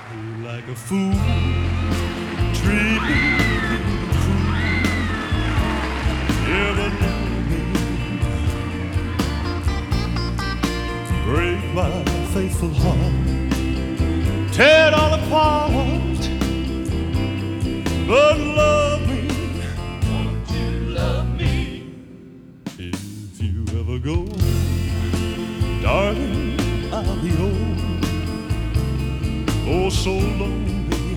Like a fool, treat me cruel, never know me, break my faithful heart, tear it all apart, but love me, won't you love me? If you ever go, darling, I'll be oh so lonely.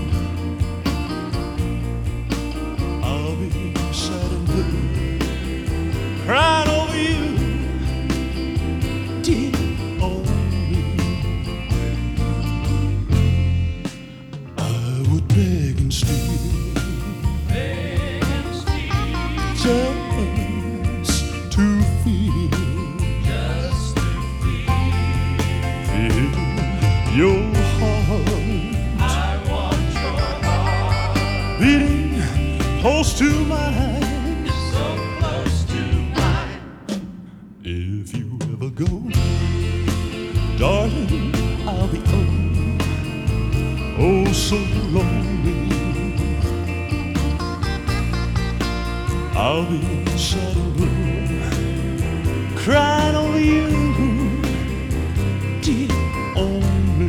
I'll be sad and blue, crying over you, dear on me. I would beg and steal, just to feel, feel your I want your heart beating close to mine, so close to mine. if you ever go, darling, I'll be oh so lonely. I'll be sad and blue, crying over you, dear only.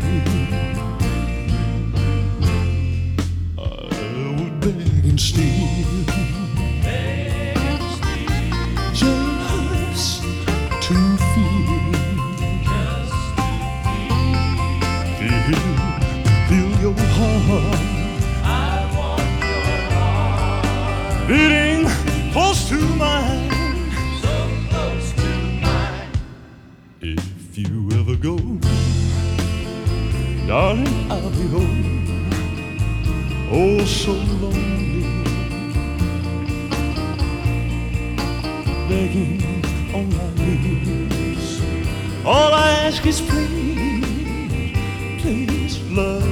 I would beg and steal, just to feel your heart. I want your heart Beating close to mine, so close to mine. if you ever go, darling, I'll be oh so lonely, begging on my knees. All I ask is please, please love